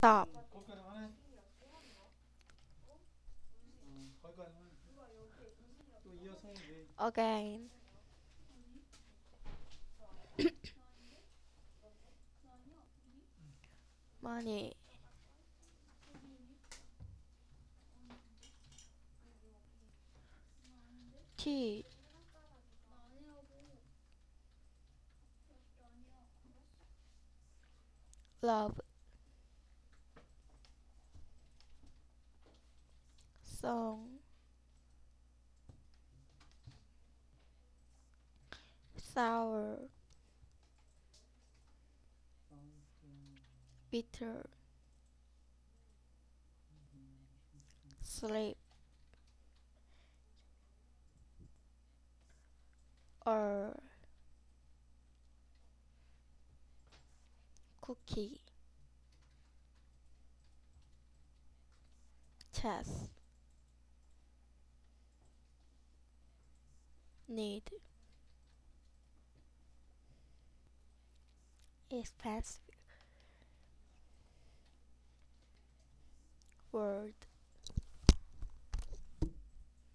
stop. Again. Money. Tea. Love. Song. Sour. Bitter. Sleep. Or cookie. Chess. Need. Expensive. Word.